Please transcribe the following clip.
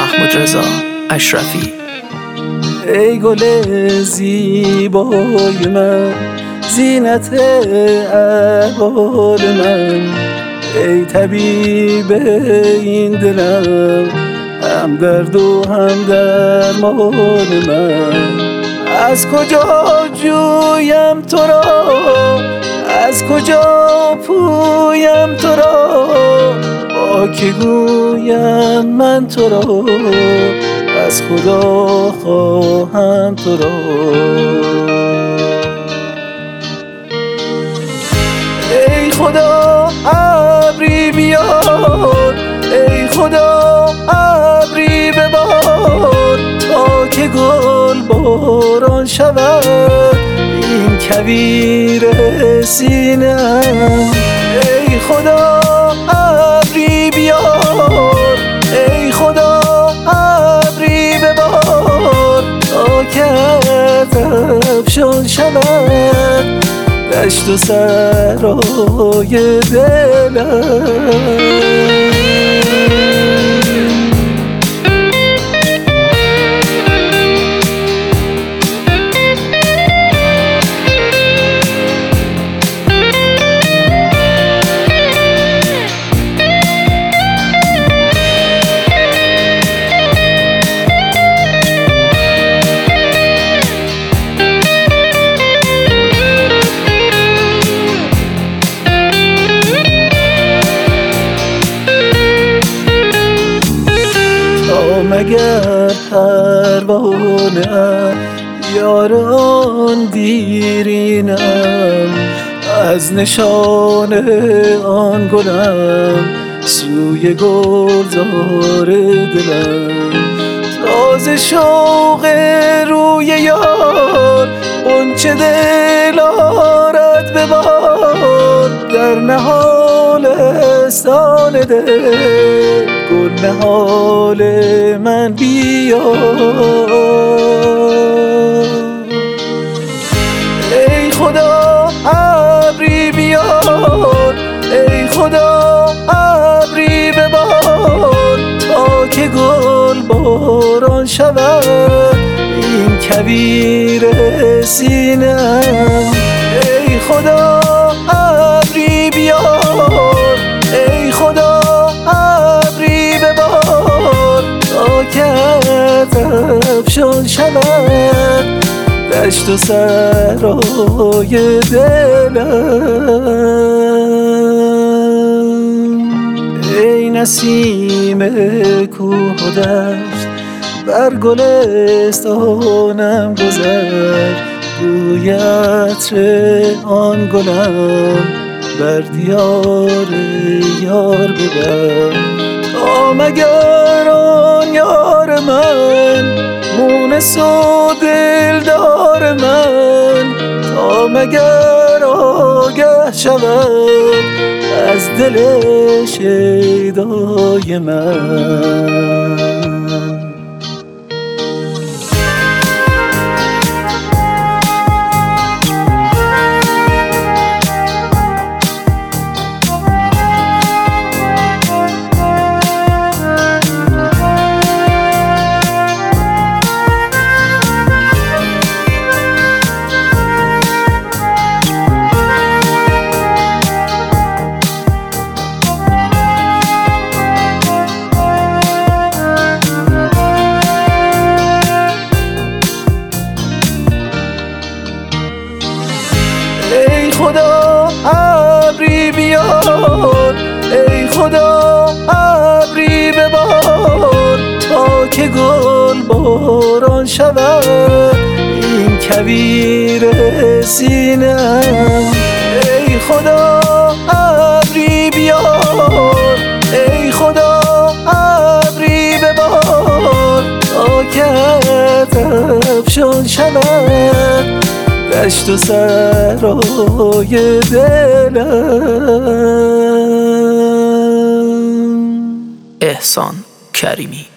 محمود رضا اشرفی. ای گل زیبای من، زینت احوال من، ای طبیب این دلم، هم درد و هم درمان من. از کجا جویم تو را، از کجا پویم تو را، با که گویم من تو را، از خدا خواهم تو را. ای خدا ابری بیار، ای خدا ابری ببار، تا که گل باران شود این کویر سینه‌ام. ای خدا ابری بیار، ای خدا ابری ببار، تا که افشان شود دشت و صحرای دلم. مگر پروانه یار آن دیرینم، از نشان آن گلم سوی گلزار دلم. راز شوق روی یار غنچه دل آرد به بار، در نهالستان دل گل نهال من بیار. ای خدا ابری بیار، ای خدا ابری ببار، تا که گل باران شود این کویر سینه‌ام. ای خدا ابری بیار، ای خدا ابری ببار، تا که افشان شود دشت و صحرای دلم. ای نسیم کوه و دشت بر گلستانم گذشت، بوی عطر آن گلم بر دیار یار ببر. تا مگر آن یار من مونس و دلدار من، تا مگر آگه شود از دل شیدای من. ای خدا ابری بیار، ای خدا ابری ببار، تا که گل باران شود این کویر سینه‌ام. ای خدا ابری بیار، ای خدا ابری ببار، تا که افشان شود دشت و صحرای دلم. احسان کریمی.